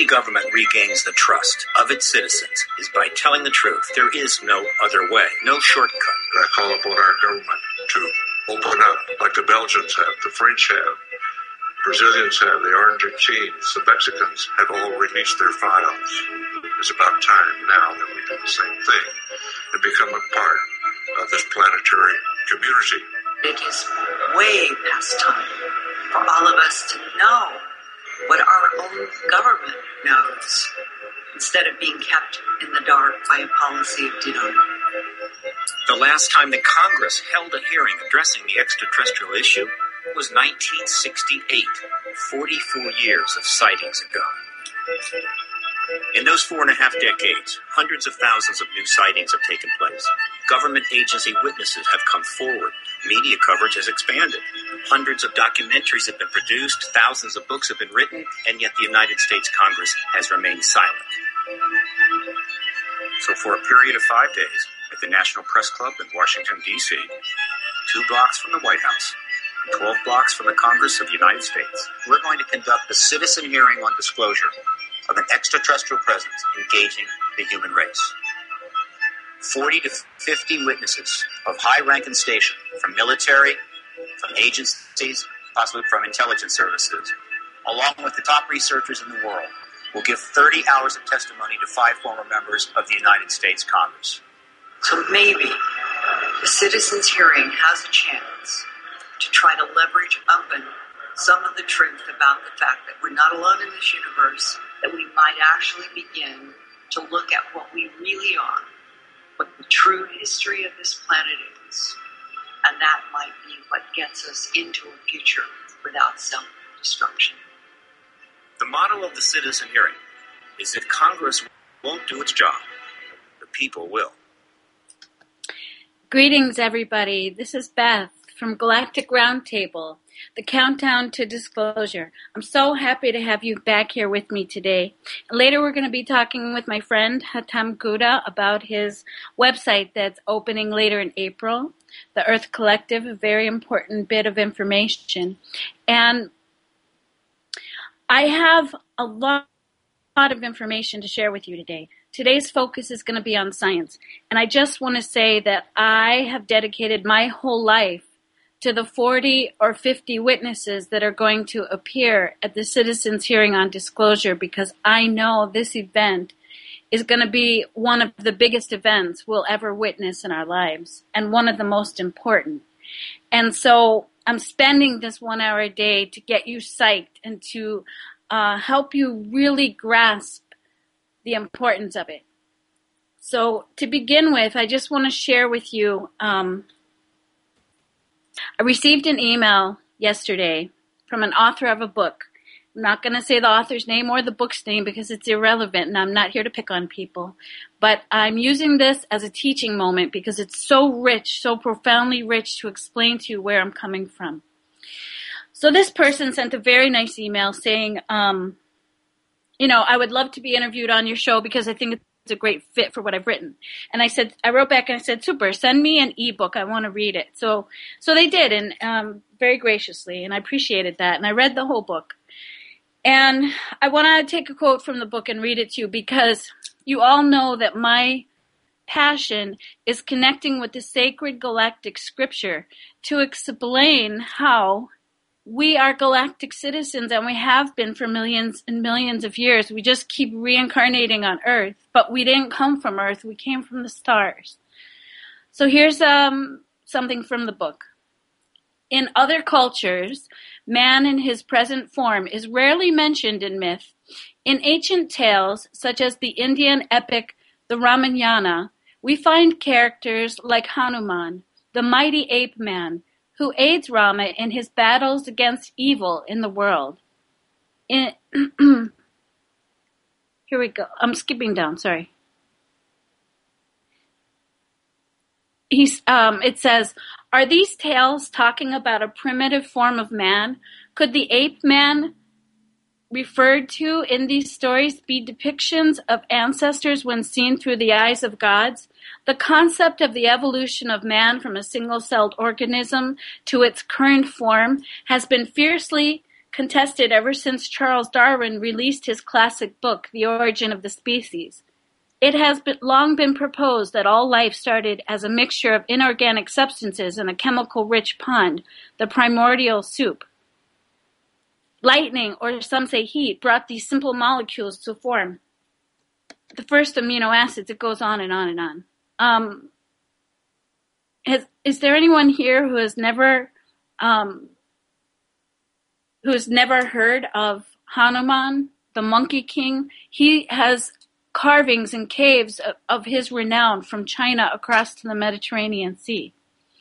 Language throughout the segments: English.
government regains the trust of its citizens is by telling the truth. There is no other way, no shortcut. I call upon our government to open up like the Belgians have, the French have, the Brazilians have, the Argentines, the Mexicans have all released their files. It's about time now that we do the same thing and become a part of this planetary community. It is way past time for all of us to know what our own government knows, instead of being kept in the dark by a policy of denial. The last time that Congress held a hearing addressing the extraterrestrial issue was 1968, 44 years of sightings ago. In those 4.5 decades, hundreds of thousands of new sightings have taken place. Government agency witnesses have come forward. Media coverage has expanded. Hundreds of documentaries have been produced. Thousands of books have been written. And yet the United States Congress has remained silent. So for a period of 5 days, at the National Press Club in Washington, D.C., 2 blocks from the White House, 12 blocks from the Congress of the United States, we're going to conduct a citizen hearing on disclosure of an extraterrestrial presence engaging the human race. 40 to 50 witnesses of high rank and station from military, from agencies, possibly from intelligence services, along with the top researchers in the world, will give 30 hours of testimony to 5 former members of the United States Congress. So maybe the citizens' hearing has a chance to try to leverage open some of the truth about the fact that we're not alone in this universe, that we might actually begin to look at what we really are, what the true history of this planet is, and that might be what gets us into a future without self-destruction. The motto of the citizen hearing is if Congress won't do its job, the people will. Greetings, everybody. This is Beth from Galactic Roundtable, the countdown to disclosure. I'm so happy to have you back here with me today. And later we're going to be talking with my friend Hatem Gouda about his website that's opening later in April, the Earth Collective, a very important bit of information. And I have a lot of information to share with you today. Today's focus is going to be on science. And I just want to say that I have dedicated my whole life to the 40 or 50 witnesses that are going to appear at the citizens' hearing on disclosure, because I know this event is going to be one of the biggest events we'll ever witness in our lives, and one of the most important. And so I'm spending this 1 hour a day to get you psyched and to help you really grasp the importance of it. So to begin with, I just want to share with you, I received an email yesterday from an author of a book. I'm not going to say the author's name or the book's name because it's irrelevant, and I'm not here to pick on people. But I'm using this as a teaching moment because it's so rich, so profoundly rich to explain to you where I'm coming from. So this person sent a very nice email saying, I would love to be interviewed on your show because I think it's a great fit for what I've written. And I wrote back and I said, super, send me an ebook. I want to read it. So they did, and very graciously, and I appreciated that. And I read the whole book. And I want to take a quote from the book and read it to you because you all know that my passion is connecting with the sacred galactic scripture to explain how we are galactic citizens, and we have been for millions and millions of years. We just keep reincarnating on Earth, but we didn't come from Earth. We came from the stars. So here's something from the book. In other cultures, man in his present form is rarely mentioned in myth. In ancient tales, such as the Indian epic the Ramayana, we find characters like Hanuman, the mighty ape man, who aids Rama in his battles against evil in the world. Here we go. I'm skipping down, sorry. It says, are these tales talking about a primitive form of man? Could the ape man referred to in these stories be depictions of ancestors when seen through the eyes of gods? The concept of the evolution of man from a single-celled organism to its current form has been fiercely contested ever since Charles Darwin released his classic book, The Origin of the Species. It has long been proposed that all life started as a mixture of inorganic substances in a chemical-rich pond, the primordial soup. Lightning, or some say heat, brought these simple molecules to form the first amino acids. It goes on and on and on. Is there anyone here who has never heard of Hanuman, the Monkey King? He has carvings in caves of his renown from China across to the Mediterranean Sea.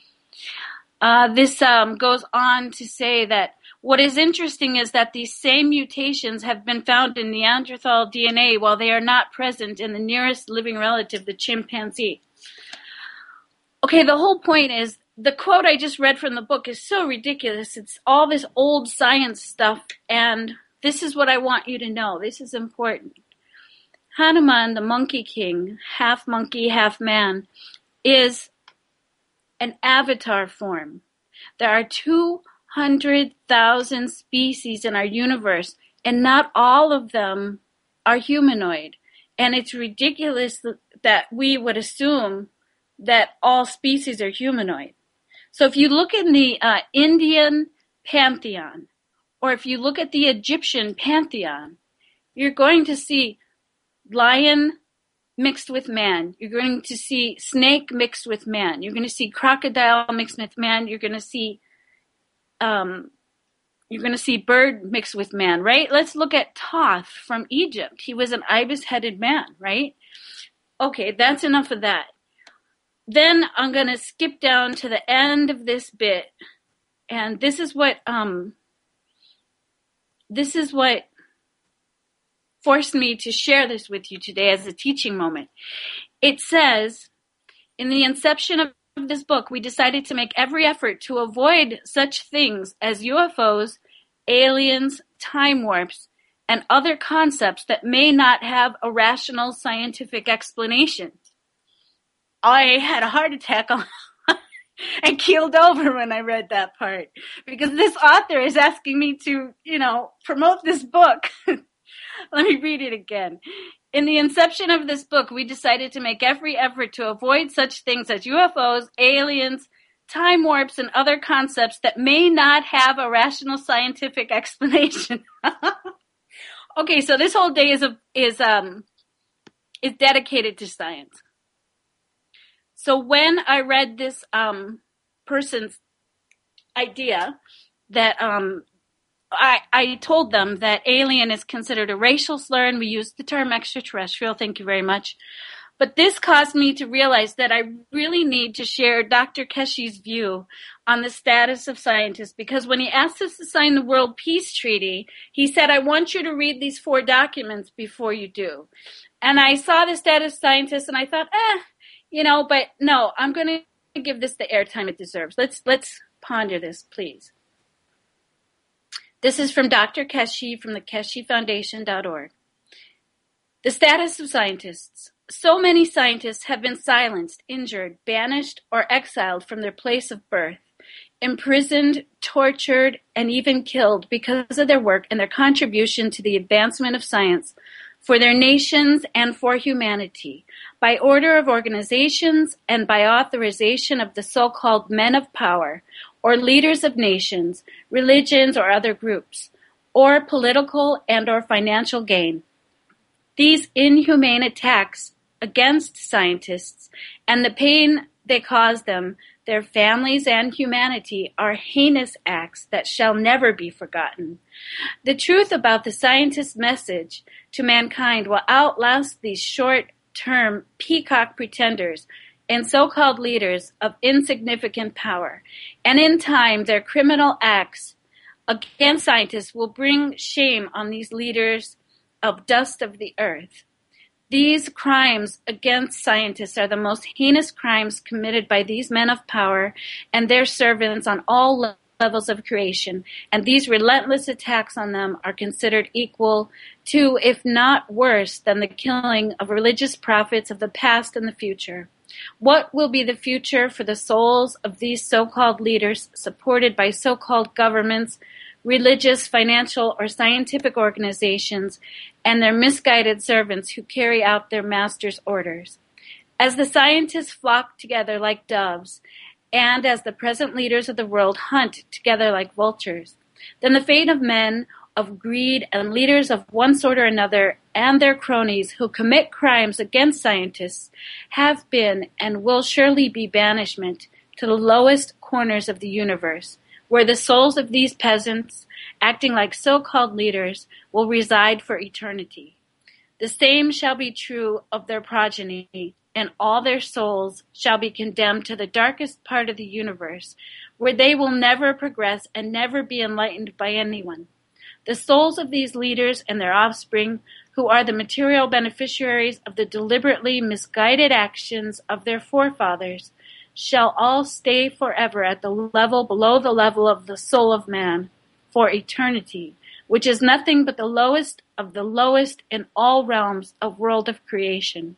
This goes on to say that what is interesting is that these same mutations have been found in Neanderthal DNA while they are not present in the nearest living relative, the chimpanzee. Okay, the whole point is, the quote I just read from the book is so ridiculous. It's all this old science stuff, and this is what I want you to know. This is important. Hanuman, the Monkey King, half monkey, half man, is an avatar form. There are 200,000 species in our universe, and not all of them are humanoid. And it's ridiculous that we would assume that all species are humanoid. So if you look in the Indian pantheon, or if you look at the Egyptian pantheon, you're going to see lion mixed with man. You're going to see snake mixed with man. You're going to see crocodile mixed with man. You're going to see bird mixed with man, right? Let's look at Thoth from Egypt. He was an ibis-headed man, right? Okay, that's enough of that. Then I'm going to skip down to the end of this bit, and this is what forced me to share this with you today as a teaching moment. It says, in the inception of this book, we decided to make every effort to avoid such things as UFOs, aliens, time warps, and other concepts that may not have a rational scientific explanation. I had a heart attack and keeled over when I read that part, because this author is asking me to, promote this book. Let me read it again. In the inception of this book, we decided to make every effort to avoid such things as UFOs, aliens, time warps, and other concepts that may not have a rational scientific explanation. Okay, so this whole day is dedicated to science. So when I read this person's idea that I told them that alien is considered a racial slur, and we use the term extraterrestrial. Thank you very much. But this caused me to realize that I really need to share Dr. Keshe's view on the status of scientists, because when he asked us to sign the World Peace Treaty, he said, I want you to read these 4 documents before you do. And I saw the status of scientists, and I thought, but no, I'm going to give this the airtime it deserves. Let's ponder this, please. This is from Dr. Keshe from the KesheFoundation.org. The status of scientists. So many scientists have been silenced, injured, banished, or exiled from their place of birth, imprisoned, tortured, and even killed because of their work and their contribution to the advancement of science for their nations and for humanity, by order of organizations and by authorization of the so-called men of power, or leaders of nations, religions, or other groups, or political and or financial gain. These inhumane attacks against scientists and the pain they cause them, their families, and humanity are heinous acts that shall never be forgotten. The truth about the scientist's message to mankind will outlast these short-term peacock pretenders and so-called leaders of insignificant power. And in time, their criminal acts against scientists will bring shame on these leaders of dust of the earth. These crimes against scientists are the most heinous crimes committed by these men of power and their servants on all levels of creation, and these relentless attacks on them are considered equal to, if not worse, than the killing of religious prophets of the past and the future. What will be the future for the souls of these so-called leaders supported by so-called governments, religious, financial, or scientific organizations and their misguided servants who carry out their master's orders. As the scientists flock together like doves, and as the present leaders of the world hunt together like vultures, then the fate of men of greed and leaders of one sort or another and their cronies who commit crimes against scientists have been and will surely be banishment to the lowest corners of the universe, where the souls of these peasants, acting like so-called leaders, will reside for eternity. The same shall be true of their progeny, and all their souls shall be condemned to the darkest part of the universe, where they will never progress and never be enlightened by anyone. The souls of these leaders and their offspring, who are the material beneficiaries of the deliberately misguided actions of their forefathers, shall all stay forever at the level below the level of the soul of man, for eternity, which is nothing but the lowest of the lowest in all realms of world of creation.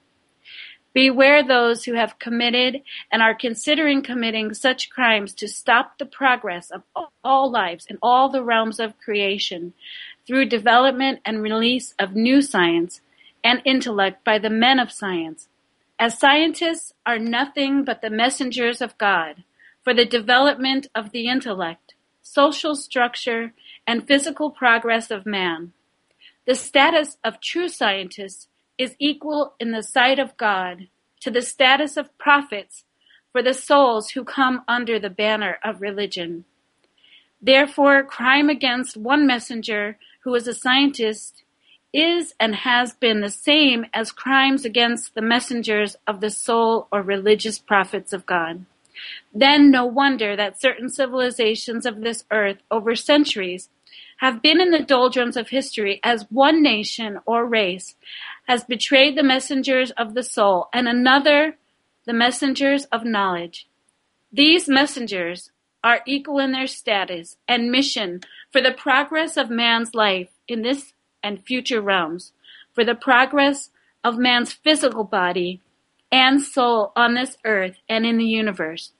Beware those who have committed and are considering committing such crimes to stop the progress of all lives in all the realms of creation through development and release of new science and intellect by the men of science. As scientists are nothing but the messengers of God for the development of the intellect, social structure, and physical progress of man. The status of true scientists is equal in the sight of God to the status of prophets for the souls who come under the banner of religion. Therefore, crime against one messenger who is a scientist is and has been the same as crimes against the messengers of the soul or religious prophets of God. Then no wonder that certain civilizations of this earth over centuries have been in the doldrums of history as one nation or race has betrayed the messengers of the soul and another the messengers of knowledge. These messengers are equal in their status and mission for the progress of man's life in this and future realms, for the progress of man's physical body and soul on this earth and in the universe.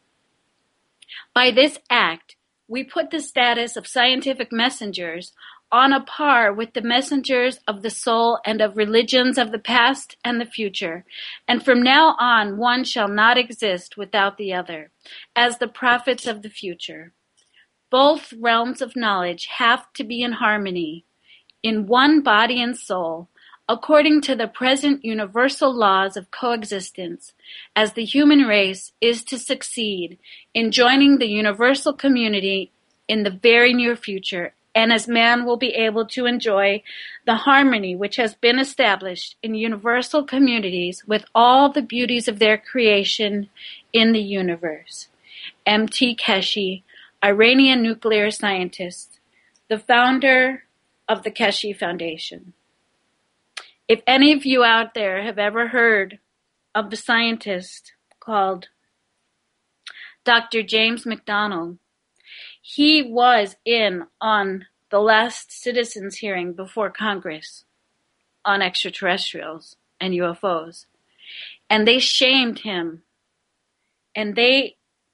By this act, we put the status of scientific messengers on a par with the messengers of the soul and of religions of the past and the future, and from now on one shall not exist without the other, as the prophets of the future. Both realms of knowledge have to be in harmony, in one body and soul, according to the present universal laws of coexistence, as the human race is to succeed in joining the universal community in the very near future, and as man will be able to enjoy the harmony which has been established in universal communities with all the beauties of their creation in the universe. M.T. Keshi, Iranian nuclear scientist, the founder of the Keshi Foundation. If any of you out there have ever heard of the scientist called Dr. James McDonald, he was in on the last citizens' hearing before Congress on extraterrestrials and UFOs. And they shamed him. And they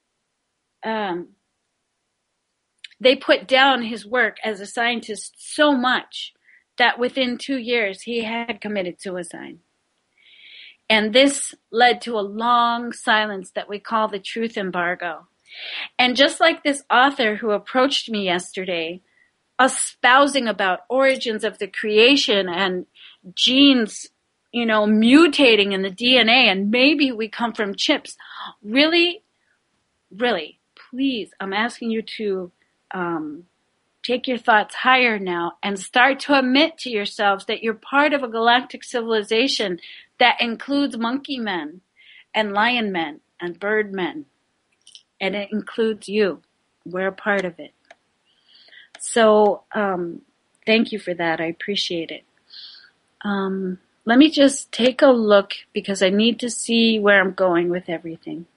put down his work as a scientist so much that within 2 years he had committed suicide. And this led to a long silence that we call the truth embargo. And just like this author who approached me yesterday, espousing about origins of the creation and genes, mutating in the DNA, and maybe we come from chips. Really, really, please, I'm asking you to take your thoughts higher now and start to admit to yourselves that you're part of a galactic civilization that includes monkey men and lion men and bird men. And it includes you. We're a part of it. So thank you for that. I appreciate it. Let me just take a look because I need to see where I'm going with everything.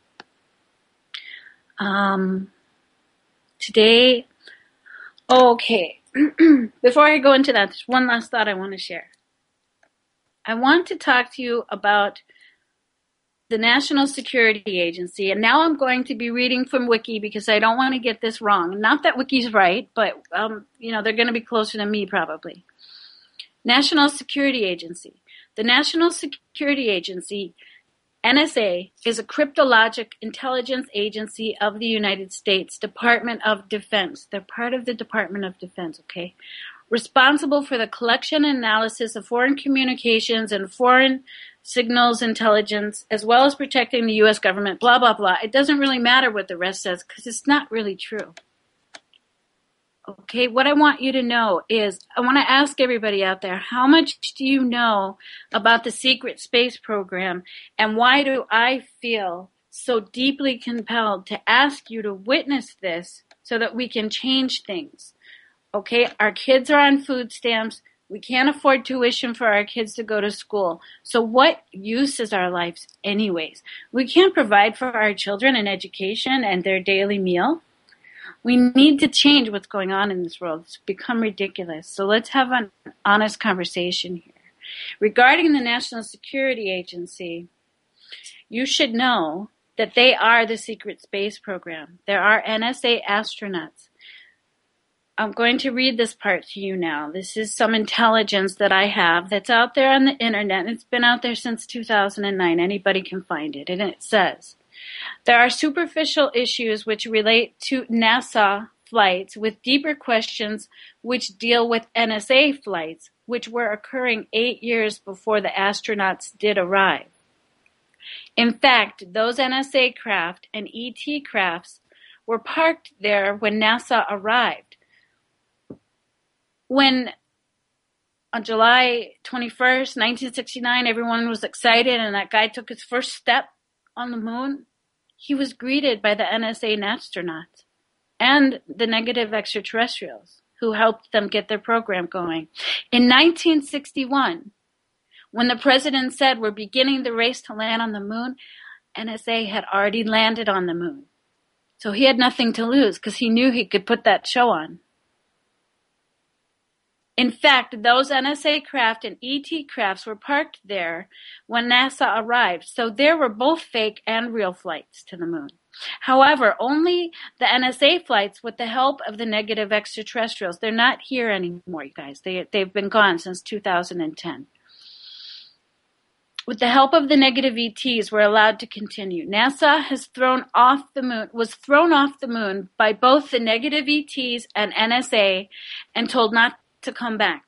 Today, okay. Before I go into that, there's one last thought I want to share. I want to talk to you about the National Security Agency, and now I'm going to be reading from Wiki because I don't want to get this wrong. Not that Wiki's right, but they're going to be closer to me probably. National Security Agency. The National Security Agency, NSA, is a cryptologic intelligence agency of the United States Department of Defense. They're part of the Department of Defense, okay? Responsible for the collection and analysis of foreign communications and foreign signals intelligence, as well as protecting the U.S. government, blah, blah, blah. It doesn't really matter what the rest says because it's not really true. Okay, what I want you to know is, I want to ask everybody out there, how much do you know about the secret space program, and why do I feel so deeply compelled to ask you to witness this so that we can change things? Okay, our kids are on food stamps. We can't afford tuition for our kids to go to school. So what use is our lives anyways? We can't provide for our children an education and their daily meal. We need to change what's going on in this world. It's become ridiculous. So let's have an honest conversation here. Regarding the National Security Agency, you should know that they are the secret space program. There are NSA astronauts. I'm going to read this part to you now. This is some intelligence that I have that's out there on the internet. It's been out there since 2009. Anybody can find it. And it says, there are superficial issues which relate to NASA flights with deeper questions which deal with NSA flights, which were occurring 8 years before the astronauts did arrive. In fact, those NSA craft and ET crafts were parked there when NASA arrived. When on July 21st, 1969, everyone was excited and that guy took his first step on the moon, he was greeted by the NSA astronauts and the negative extraterrestrials who helped them get their program going. In 1961, when the president said we're beginning the race to land on the moon, NSA had already landed on the moon. So he had nothing to lose because he knew he could put that show on. In fact, those NSA craft and ET crafts were parked there when NASA arrived, so there were both fake and real flights to the moon. However, only the NSA flights with the help of the negative extraterrestrials. They're not here anymore, you guys. They've been gone since 2010. With the help of the negative ETs, we're allowed to continue. NASA was thrown off the moon by both the negative ETs and NSA and told not to come back.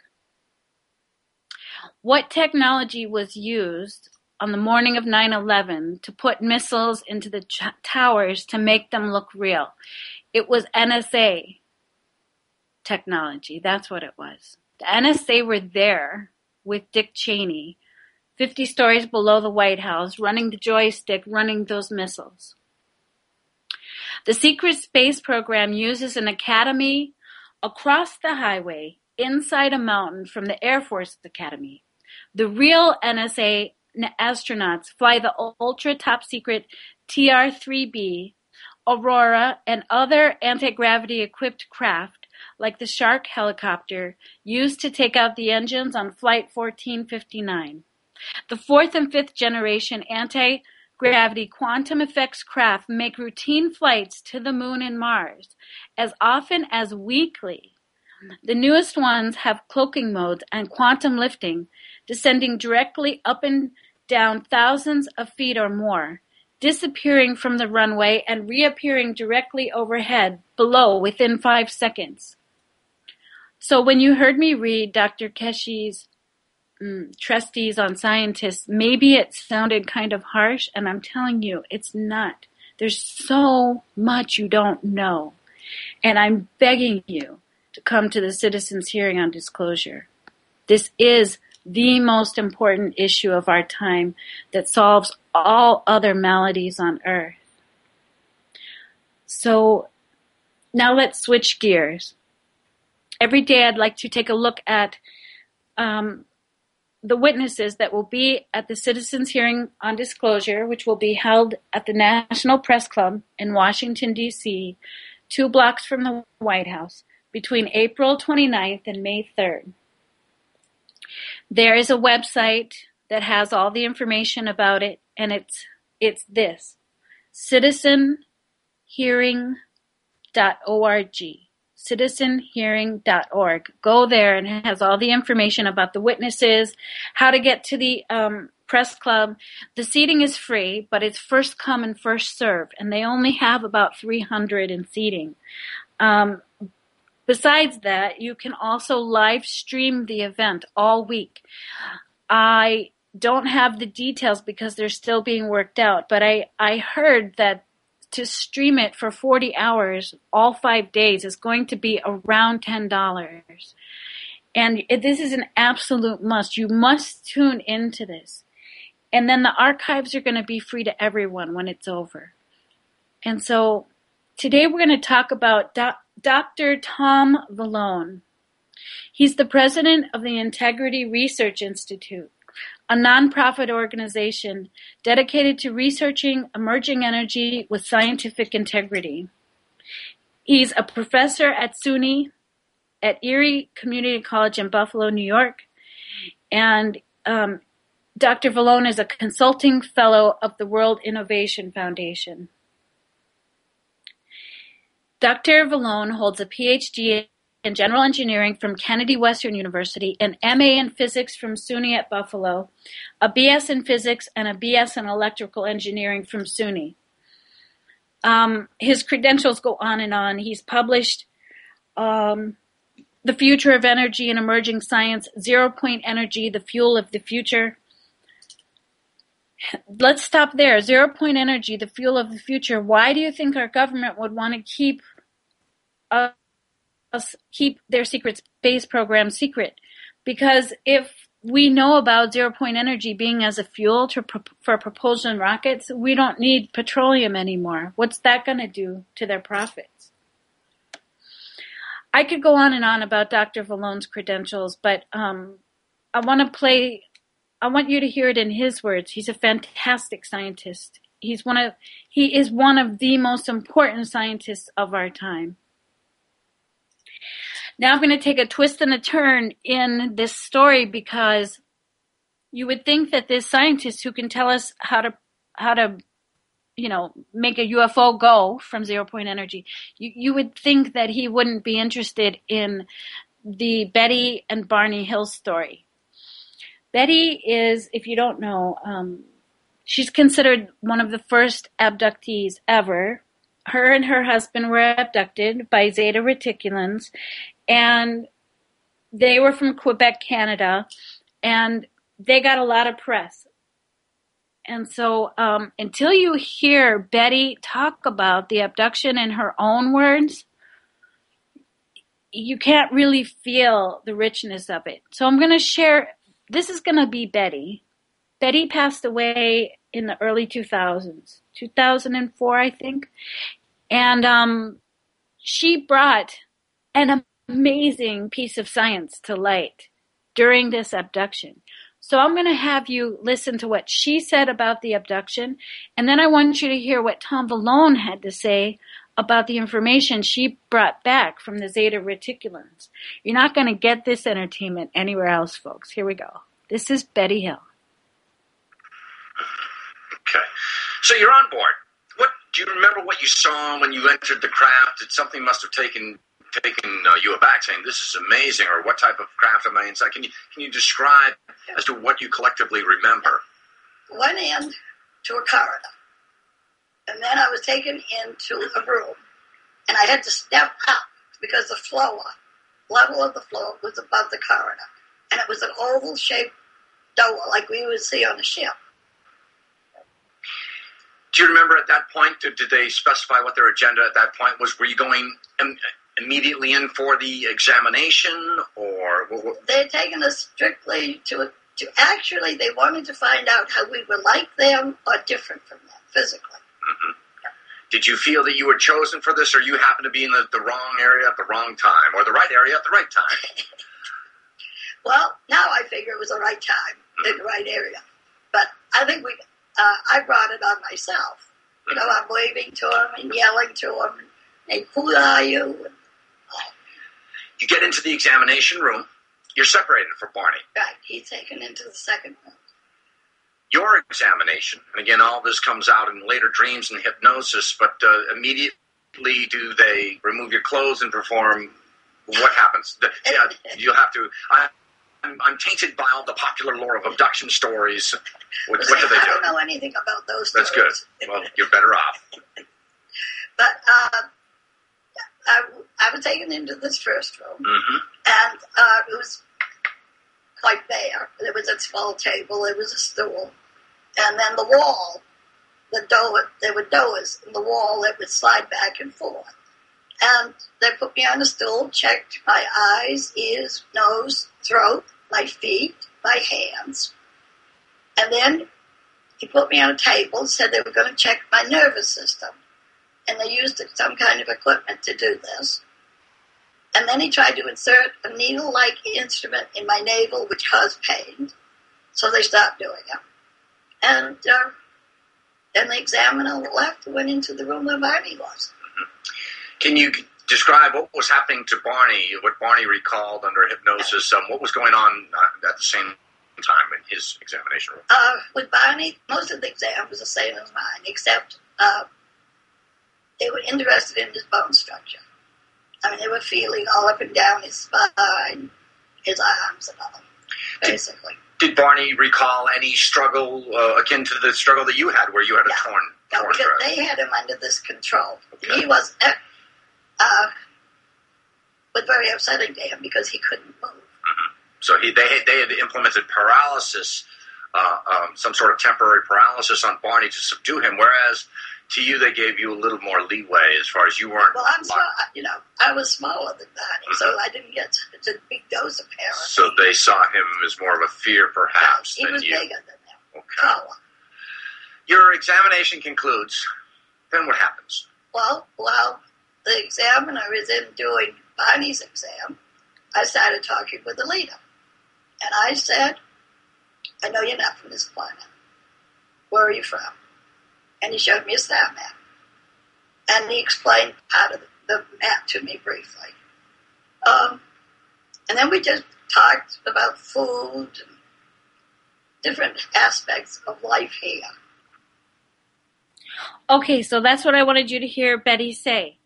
What technology was used on the morning of 9/11 to put missiles into the towers to make them look real? It was NSA technology. That's what it was. The NSA were there with Dick Cheney, 50 stories below the White House, running the joystick, running those missiles. The secret space program uses an academy across the highway inside a mountain from the Air Force Academy. The real NSA astronauts fly the ultra top secret TR-3B, Aurora, and other anti-gravity equipped craft like the Shark helicopter used to take out the engines on Flight 1459. The fourth and fifth generation anti-gravity quantum effects craft make routine flights to the moon and Mars as often as weekly. The newest ones have cloaking modes and quantum lifting, descending directly up and down thousands of feet or more, disappearing from the runway and reappearing directly overhead below within 5 seconds. So when you heard me read Dr. Keshe's Treatise on Scientists, maybe it sounded kind of harsh, and I'm telling you, it's not. There's so much you don't know, and I'm begging you to come to the citizens' hearing on disclosure. This is the most important issue of our time that solves all other maladies on earth. So now let's switch gears. Every day I'd like to take a look at the witnesses that will be at the citizens' hearing on disclosure, which will be held at the National Press Club in Washington, D.C., 2 blocks from the White House, between April 29th and May 3rd. There is a website that has all the information about it, and it's It's this, citizenhearing.org. Citizenhearing.org. Go there, and it has all the information about the witnesses, how to get to the press club. The seating is free, but it's first come and first served, and they only have about 300 in seating. Besides that, you can also live stream the event all week. I don't have the details because they're still being worked out, but I heard that to stream it for 40 hours, all 5 days, is going to be around $10. And this is an absolute must. You must tune into this. And then the archives are going to be free to everyone when it's over. And so today we're going to talk about Dr. Tom Vallone. He's the president of the Integrity Research Institute, a nonprofit organization dedicated to researching emerging energy with scientific integrity. He's a professor at SUNY at Erie Community College in Buffalo, New York, and Dr. Vallone is a consulting fellow of the World Innovation Foundation. Dr. Vallone holds a PhD in general engineering from Kennedy Western University, an MA in physics from SUNY at Buffalo, a BS in physics, and a BS in electrical engineering from SUNY. His credentials go on and on. He's published The Future of Energy and Emerging Science, Zero Point Energy, The Fuel of the Future. Let's stop there. Zero Point Energy, The Fuel of the Future. Why do you think our government would want to keep their secret space program secret? Because if we know about Zero Point Energy being as a fuel for propulsion rockets, we don't need petroleum anymore. What's that going to do to their profits? I could go on and on about Dr. Vallone's credentials, but I want you to hear it in his words. He's a fantastic scientist. He is one of the most important scientists of our time. Now I'm going to take a twist and a turn in this story, because you would think that this scientist who can tell us how to make a UFO go from Zero Point Energy, you would think that he wouldn't be interested in the Betty and Barney Hill story. Betty is, if you don't know, she's considered one of the first abductees ever. Her and her husband were abducted by Zeta Reticulans, and they were from Quebec, Canada, and they got a lot of press. And so until you hear Betty talk about the abduction in her own words, you can't really feel the richness of it. So I'm going to share, this is going to be Betty. Betty passed away in the early 2000s, 2004, I think. And she brought an amazing piece of science to light during this abduction. So I'm going to have you listen to what she said about the abduction, and then I want you to hear what Tom Vallone had to say about the information she brought back from the Zeta Reticulans. You're not going to get this entertainment anywhere else, folks. Here we go. This is Betty Hill. Okay. So you're on board. Do you remember what you saw when you entered the craft? Did something must have taken you aback, saying, "This is amazing," or what type of craft am I inside? Can you describe as to what you collectively remember? Went in to a corridor, and then I was taken into a room, and I had to step up because the level of the floor was above the corridor, and it was an oval-shaped door like we would see on a ship. Do you remember at that point, did they specify what their agenda at that point was? Were you going immediately in for the examination, or? They had taken us strictly to actually, they wanted to find out how we were like them or different from them physically. Mm-hmm. Yeah. Did you feel that you were chosen for this, or you happened to be in the wrong area at the wrong time, or the right area at the right time? Well, now I figure it was the right time, in the right area. But I think I brought it on myself. You know, I'm waving to him and yelling to him, and who are you? You get into the examination room. You're separated from Barney. Right, he's taken into the second room. your examination, and again, all this comes out in later dreams and hypnosis, but immediately do they remove your clothes and perform? What happens? You'll have to. I'm tainted by all the popular lore of abduction stories. What do they do? I don't know anything about those stories. That's good. Well, you're better off. But I was taken into this first room, and it was quite bare. There was a small table, there was a stool, and then the wall, there were doors in the wall that would slide back and forth. And they put me on a stool, checked my eyes, ears, nose, throat, my feet, my hands. And then he put me on a table and said they were going to check my nervous system. And they used some kind of equipment to do this. And then he tried to insert a needle-like instrument in my navel, which caused pain. So they stopped doing it. And then the examiner left and went into the room where Barney was. Can you describe what was happening to Barney, what Barney recalled under hypnosis? What was going on at the same time in his examination room? With Barney, most of the exam was the same as mine, except they were interested in his bone structure. I mean, they were feeling all up and down his spine, his arms and all, basically. Did Barney recall any struggle akin to the struggle that you had, where you had a torn because thread? they had him under this control. Okay. He was very upsetting to him because he couldn't move. Mm-hmm. So they had implemented paralysis, some sort of temporary paralysis on Barney to subdue him, whereas to you they gave you a little more leeway as far as you weren't. Well, I'm small, I was smaller than Barney, so I didn't get such a big dose of paralysis. So they saw him as more of a fear, perhaps, he than was you. bigger than them. Okay. Taller. Your examination concludes. Then what happens? Well, while the examiner is in doing Barney's exam, I started talking with the leader. And I said, I know you're not from this planet. Where are you from? And he showed me a star map. And he explained part of the map to me briefly. And then we just talked about food and different aspects of life here. Okay, so that's what I wanted you to hear Betty say.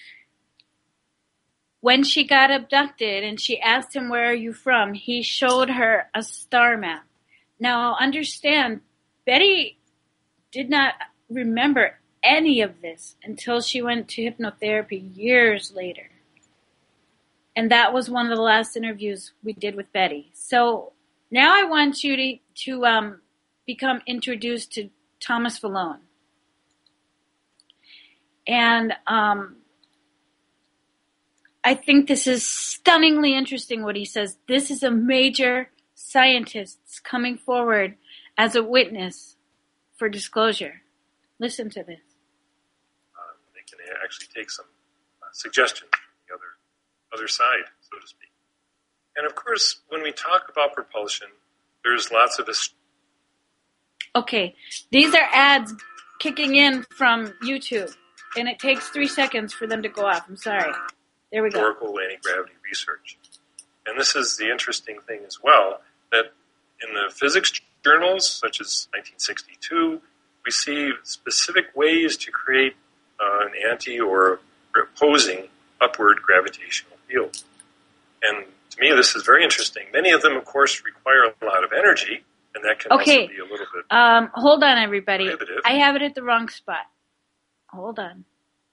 When she got abducted and she asked him, where are you from? He showed her a star map. Now, understand, Betty did not remember any of this until she went to hypnotherapy years later. And that was one of the last interviews we did with Betty. So now I want you to become introduced to Thomas Vallone. And I think this is stunningly interesting what he says. This is a major scientist coming forward as a witness for disclosure. Listen to this. They can actually take some suggestions from the other side, so to speak. And of course, when we talk about propulsion, there's lots of... Okay, these are ads kicking in from YouTube, and it takes 3 seconds for them to go off. I'm sorry. There we go. Historical anti-gravity research. And this is the interesting thing as well, that in the physics journals, such as 1962, we see specific ways to create an anti or opposing upward gravitational field. And to me, this is very interesting. Many of them, of course, require a lot of energy, and that can also be a little bit hold on, everybody. prohibitive. I have it at the wrong spot. Hold on.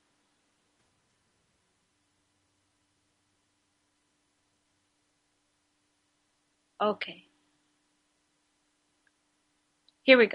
Okay. Here we go.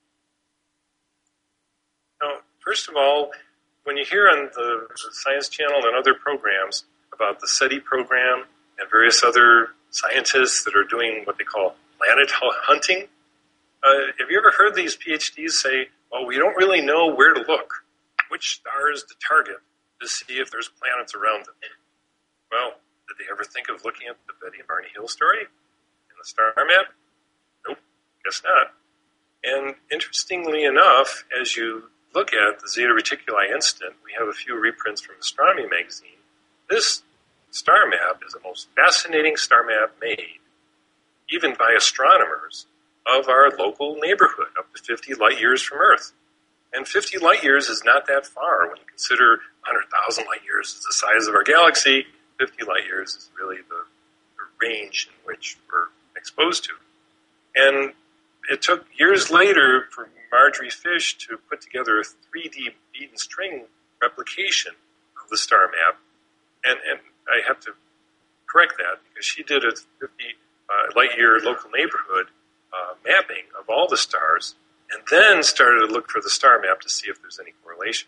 Now, first of all, when you hear on the Science Channel and other programs about the SETI program and various other scientists that are doing what they call planet hunting, have you ever heard these PhDs say, well, we don't really know where to look, which stars to target to see if there's planets around them? Well, did they ever think of looking at the Betty and Barney Hill story in the star map? Nope, guess not. And interestingly enough, as you look at the Zeta Reticuli incident, we have a few reprints from Astronomy magazine. This star map is the most fascinating star map made, even by astronomers, of our local neighborhood, up to 50 light years from Earth. And 50 light years is not that far. When you consider 100,000 light years is the size of our galaxy, 50 light years is really the range in which we're exposed to. And it took years later for Marjorie Fish to put together a 3D bead and string replication of the star map. And I have to correct that because she did a 50 light year local neighborhood mapping of all the stars and then started to look for the star map to see if there's any correlation.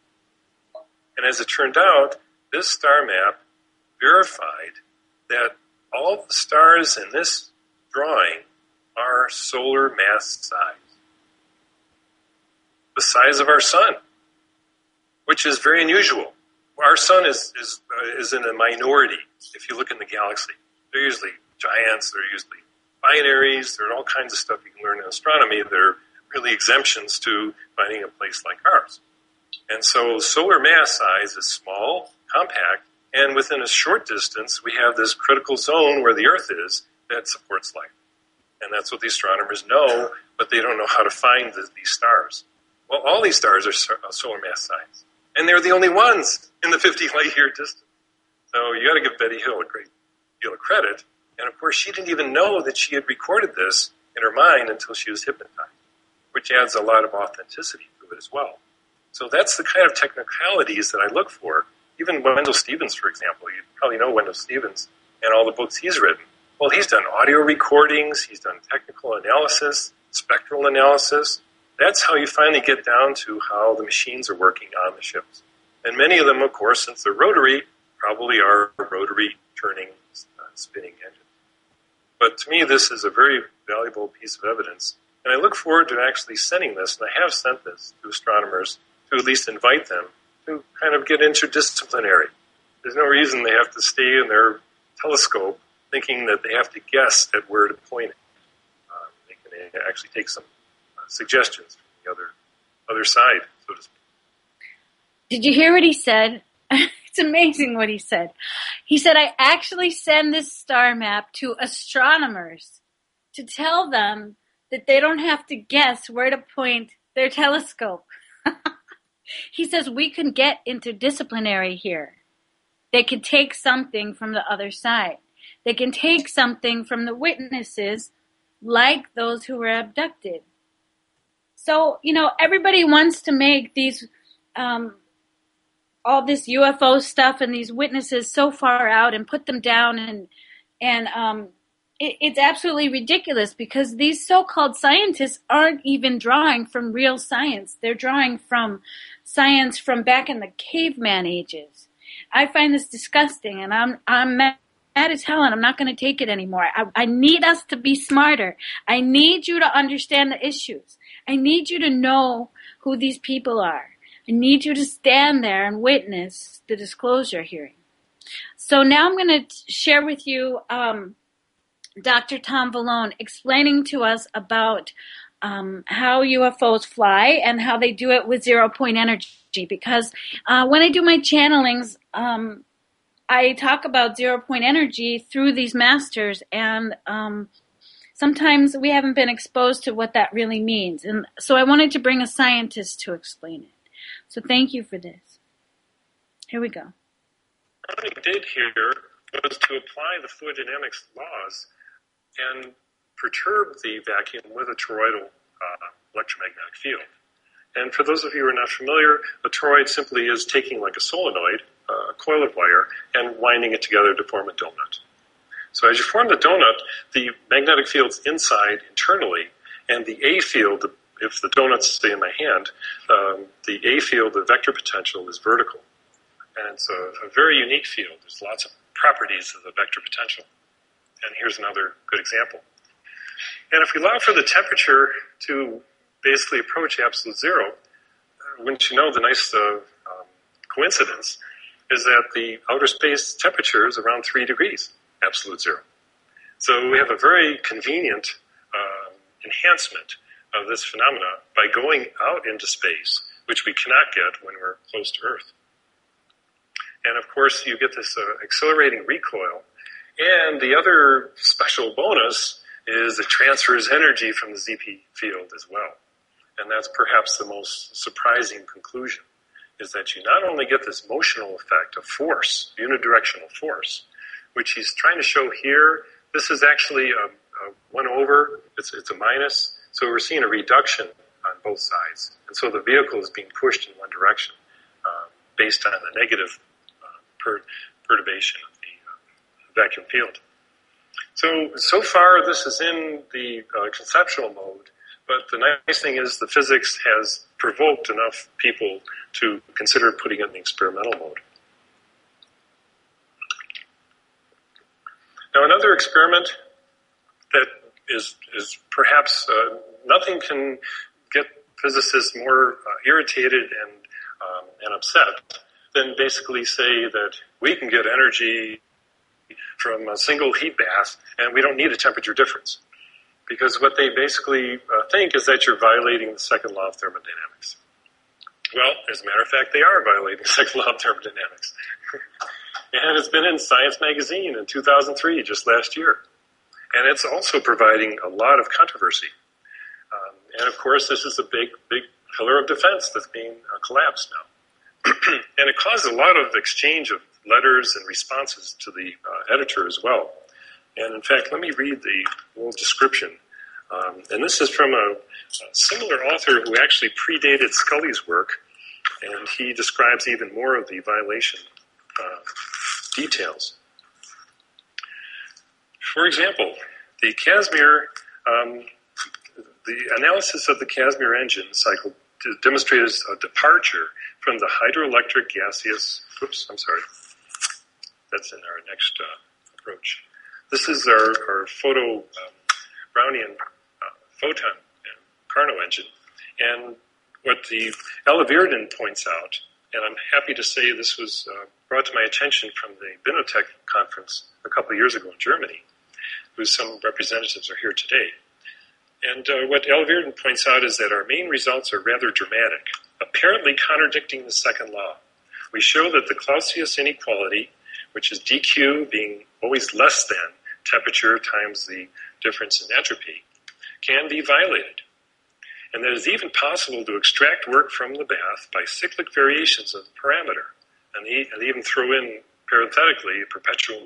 And as it turned out, this star map verified that all the stars in this drawing are solar mass size. The size of our sun, which is very unusual. Our sun is in a minority if you look in the galaxy. They're usually giants, they're usually binaries, there are all kinds of stuff you can learn in astronomy that are really exemptions to finding a place like ours. And so solar mass size is small, compact, and within a short distance, we have this critical zone where the Earth is that supports life. And that's what the astronomers know, but they don't know how to find these stars. Well, all these stars are solar mass size. And they're the only ones in the 50 light year distance. So you got to give Betty Hill a great deal of credit. And of course, she didn't even know that she had recorded this in her mind until she was hypnotized, which adds a lot of authenticity to it as well. So that's the kind of technicalities that I look for. Even Wendell Stevens, for example, you probably know Wendell Stevens and all the books he's written. Well, he's done audio recordings, he's done technical analysis, spectral analysis. That's how you finally get down to how the machines are working on the ships. And many of them, of course, since they're rotary, probably are rotary turning, spinning engines. But to me, this is a very valuable piece of evidence. And I look forward to actually sending this, and I have sent this to astronomers to at least invite them to kind of get interdisciplinary. There's no reason they have to stay in their telescope thinking that they have to guess at where to point it. They can actually take some suggestions from the other side, so to speak. Did you hear what he said? It's amazing what he said. He said, I actually send this star map to astronomers to tell them that they don't have to guess where to point their telescope. He says we can get interdisciplinary here. They can take something from the other side. They can take something from the witnesses like those who were abducted. So, everybody wants to make these, all this UFO stuff and these witnesses so far out and put them down and it's absolutely ridiculous because these so-called scientists aren't even drawing from real science. They're drawing from science from back in the caveman ages. I find this disgusting, and I'm mad as hell, and I'm not going to take it anymore. I need us to be smarter. I need you to understand the issues. I need you to know who these people are. I need you to stand there and witness the disclosure hearing. So now I'm going to share with you Dr. Tom Vallone explaining to us about how UFOs fly and how they do it with zero-point energy. Because when I do my channelings, I talk about zero-point energy through these masters, and sometimes we haven't been exposed to what that really means. And so I wanted to bring a scientist to explain it. So thank you for this. Here we go. What we did here was to apply the fluid dynamics laws and perturb the vacuum with a toroidal electromagnetic field. And for those of you who are not familiar, a toroid simply is taking like a solenoid, a coil of wire, and winding it together to form a donut. So as you form the donut, the magnetic field's inside internally, and the A field, if the donuts stay in my hand, the A field, the vector potential, is vertical. And it's a very unique field. There's lots of properties of the vector potential. And here's another good example. And if we allow for the temperature to basically approach absolute zero, wouldn't you know the nice coincidence is that the outer space temperature is around 3 degrees, absolute zero. So we have a very convenient enhancement of this phenomena by going out into space, which we cannot get when we're close to Earth. And of course, you get this accelerating recoil. And the other special bonus is it transfers energy from the ZP field as well. And that's perhaps the most surprising conclusion, is that you not only get this motional effect of force, unidirectional force, which he's trying to show here. This is actually a 1 over, it's a minus, so we're seeing a reduction on both sides. And so the vehicle is being pushed in one direction based on the negative perturbation of the vacuum field. So far this is in the conceptual mode, but the nice thing is the physics has provoked enough people to consider putting it in the experimental mode. Now, another experiment that is perhaps nothing can get physicists more irritated and upset than basically say that we can get energy from a single heat bath and we don't need a temperature difference. Because what they basically think is that you're violating the second law of thermodynamics. Well, as a matter of fact, they are violating the second law of thermodynamics. And it's been in Science magazine in 2003, just last year. And it's also providing a lot of controversy. And of course, this is a big pillar of defense that's being collapsed now. And it caused a lot of exchange of letters and responses to the editor as well. And in fact, let me read the little description. And this is from a similar author who actually predated Scully's work, and he describes even more of the violation details. For example, the Casimir, the analysis of the Casimir engine cycle demonstrated a departure from the hydroelectric gaseous, that's in our next approach. This is our photo Brownian photon Carnot engine. And what the Ella Virdin points out, and I'm happy to say this was brought to my attention from the Binotech conference a couple of years ago in Germany, whose some representatives are here today. And what Ella Virdin points out is that our main results are rather dramatic, apparently contradicting the second law. We show that the Clausius inequality, which is dq being always less than temperature times the difference in entropy, can be violated. And that it's even possible to extract work from the bath by cyclic variations of the parameter. And they even throw in, parenthetically, a perpetual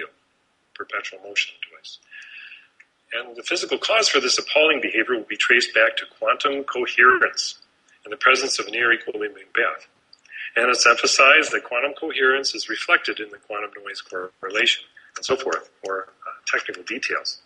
motion device. And the physical cause for this appalling behavior will be traced back to quantum coherence in the presence of a near equilibrium bath. And it's emphasized that quantum coherence is reflected in the quantum noise correlation, and so forth, more technical details.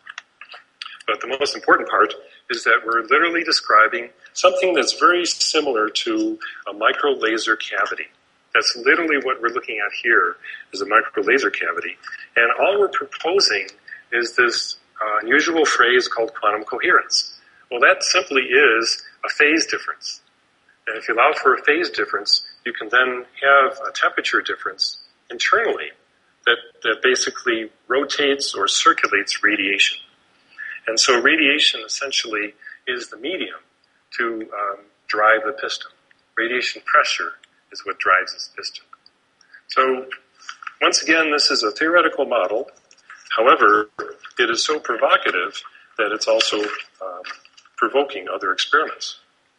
But the most important part is that we're literally describing something that's very similar to a micro laser cavity. That's literally what we're looking at here, is a micro laser cavity. And all we're proposing is this unusual phrase called quantum coherence. Well, that simply is a phase difference. And if you allow for a phase difference, you can then have a temperature difference internally that basically rotates or circulates radiation. And so radiation essentially is the medium to drive the piston. Radiation pressure is what drives this piston. So once again, this is a theoretical model. However, it is so provocative that it's also provoking other experiments.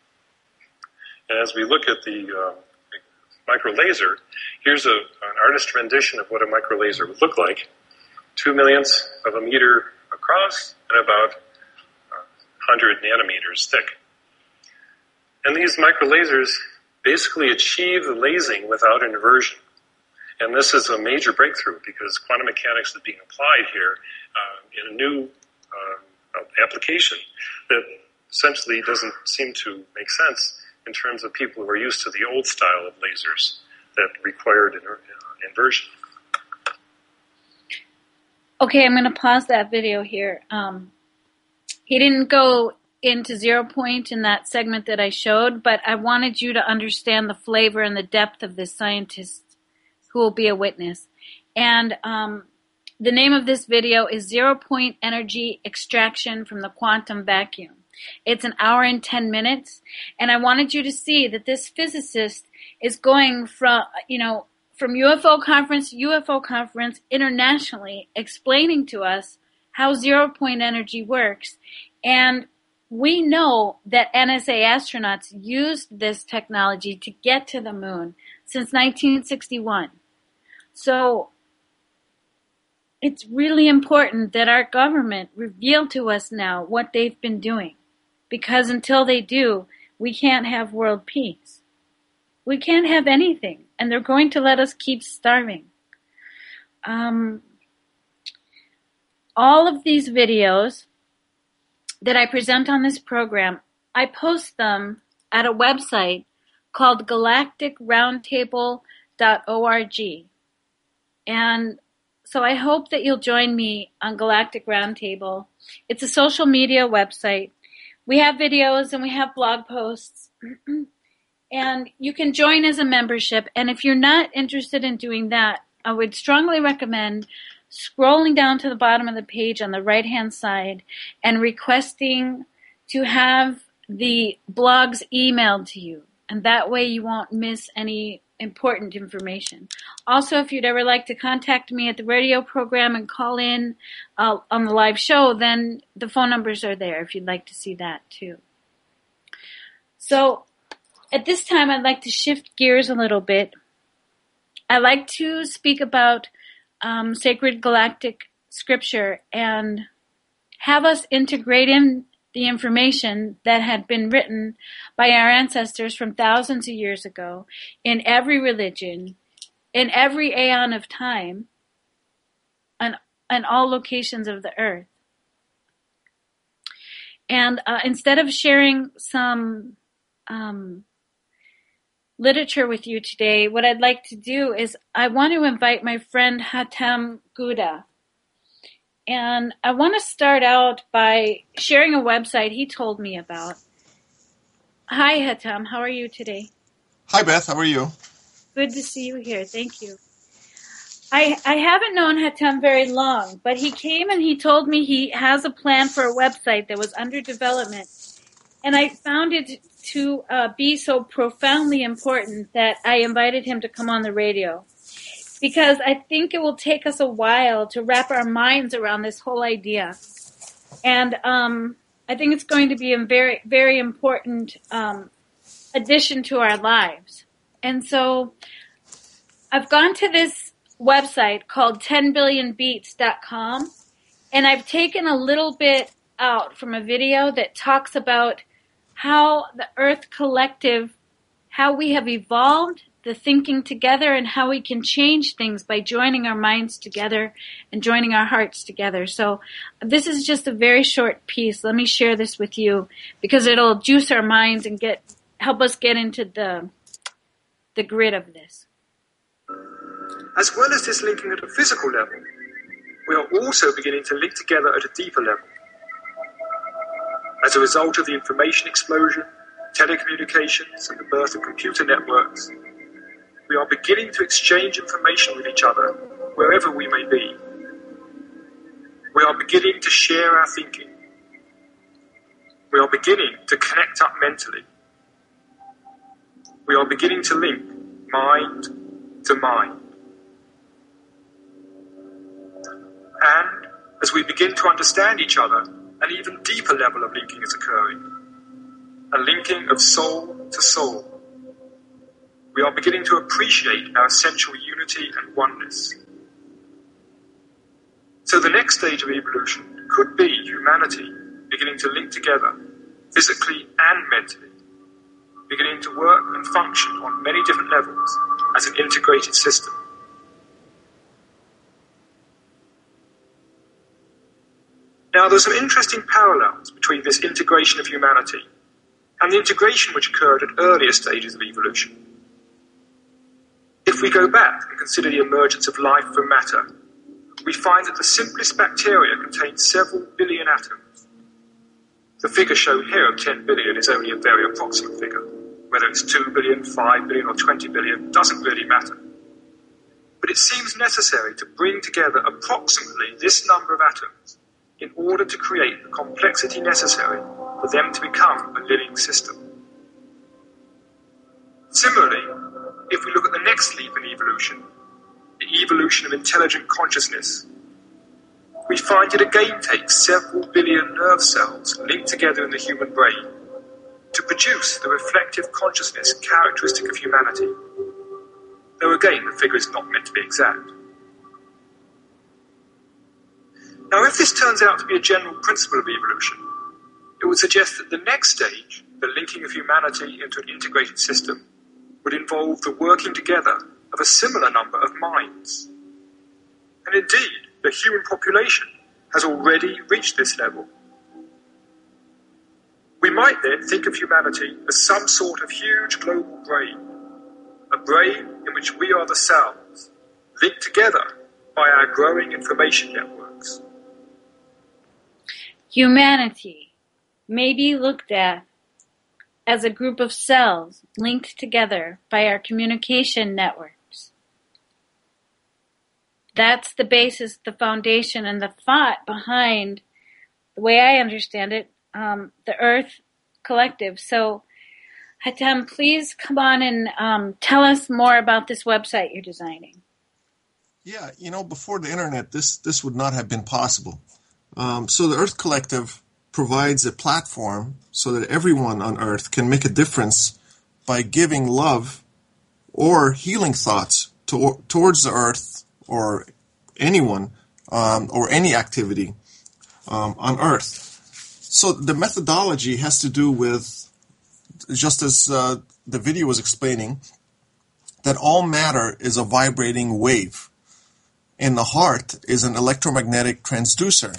And as we look at the micro laser, here's an artist rendition of what a micro laser would look like. 2/millionths of a meter across and about 100 nanometers thick. And these micro lasers basically achieve the lasing without an inversion. And this is a major breakthrough because quantum mechanics is being applied here in a new application that essentially doesn't seem to make sense in terms of people who are used to the old style of lasers that required inversion. Okay, I'm going to pause that video here. He didn't go into 0 point in that segment that I showed, but I wanted you to understand the flavor and the depth of this scientist who will be a witness. And the name of this video is 0 Point Energy Extraction from the Quantum Vacuum. It's 1 hour and 10 minutes, and I wanted you to see that this physicist is going from UFO conference to UFO conference internationally, explaining to us how zero-point energy works. And we know that NSA astronauts used this technology to get to the moon since 1961. So it's really important that our government reveal to us now what they've been doing. Because until they do, we can't have world peace. We can't have anything. And they're going to let us keep starving. All of these videos that I present on this program, I post them at a website called galacticroundtable.org. And so I hope that you'll join me on Galactic Roundtable. It's a social media website. We have videos and we have blog posts. And you can join as a membership. And if you're not interested in doing that, I would strongly recommend scrolling down to the bottom of the page on the right-hand side and requesting to have the blogs emailed to you. And that way you won't miss any important information. Also, if you'd ever like to contact me at the radio program and call in on the live show, then the phone numbers are there if you'd like to see that too. So at this time, I'd like to shift gears a little bit. I'd like to speak about sacred galactic scripture and have us integrate in the information that had been written by our ancestors from thousands of years ago in every religion, in every aeon of time, and all locations of the earth. And instead of sharing some literature with you today, what I'd like to do is I want to invite my friend Hatem Gouda. And I want to start out by sharing a website he told me about. Hi, Hatem. How are you today? Hi, Beth. How are you? Good to see you here. Thank you. I haven't known Hatem very long, but he came and he told me he has a plan for a website that was under development. And I found it to be so profoundly important that I invited him to come on the radio. Because I think it will take us a while to wrap our minds around this whole idea. And I think it's going to be a very, very important addition to our lives. And so I've gone to this website called 10billionbeats.com, and I've taken a little bit out from a video that talks about how the Earth Collective, how we have evolved, the thinking together, and how we can change things by joining our minds together and joining our hearts together. So this is just a very short piece. Let me share this with you because it'll juice our minds and help us get into the grid of this. As well as this linking at a physical level, we are also beginning to link together at a deeper level. As a result of the information explosion, telecommunications, and the birth of computer networks, we are beginning to exchange information with each other wherever we may be. We are beginning to share our thinking. We are beginning to connect up mentally. We are beginning to link mind to mind. And as we begin to understand each other, an even deeper level of linking is occurring. A linking of soul to soul. We are beginning to appreciate our essential unity and oneness. So the next stage of evolution could be humanity beginning to link together, physically and mentally, beginning to work and function on many different levels as an integrated system. Now, there's some interesting parallels between this integration of humanity and the integration which occurred at earlier stages of evolution. If we go back and consider the emergence of life from matter, we find that the simplest bacteria contain several billion atoms. The figure shown here of 10 billion is only a very approximate figure. Whether it's 2 billion, 5 billion, or 20 billion doesn't really matter. But it seems necessary to bring together approximately this number of atoms in order to create the complexity necessary for them to become a living system. Similarly, if we look at the next leap in evolution, the evolution of intelligent consciousness, we we find it again takes several billion nerve cells linked together in the human brain to produce the reflective consciousness characteristic of humanity. Though again, the figure is not meant to be exact. Now, if this turns out to be a general principle of evolution, it would suggest that the next stage, the linking of humanity into an integrated system, would involve the working together of a similar number of minds. And indeed, the human population has already reached this level. We might then think of humanity as some sort of huge global brain, a brain in which we are the cells, linked together by our growing information networks. Humanity may be looked at as a group of cells linked together by our communication networks. That's the basis, the foundation, and the thought behind, the way I understand it, the Earth Collective. So, Hatem, please come on and tell us more about this website you're designing. Yeah, before the internet, this would not have been possible. So the Earth Collective provides a platform so that everyone on Earth can make a difference by giving love or healing thoughts towards the Earth or anyone or any activity on Earth. So the methodology has to do with, just as the video was explaining, that all matter is a vibrating wave, and the heart is an electromagnetic transducer.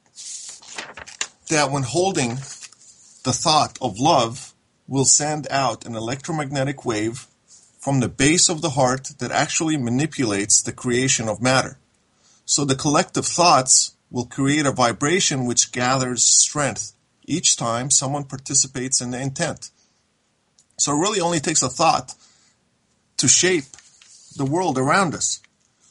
That when holding the thought of love will send out an electromagnetic wave from the base of the heart that actually manipulates the creation of matter. So the collective thoughts will create a vibration which gathers strength each time someone participates in the intent. So it really only takes a thought to shape the world around us.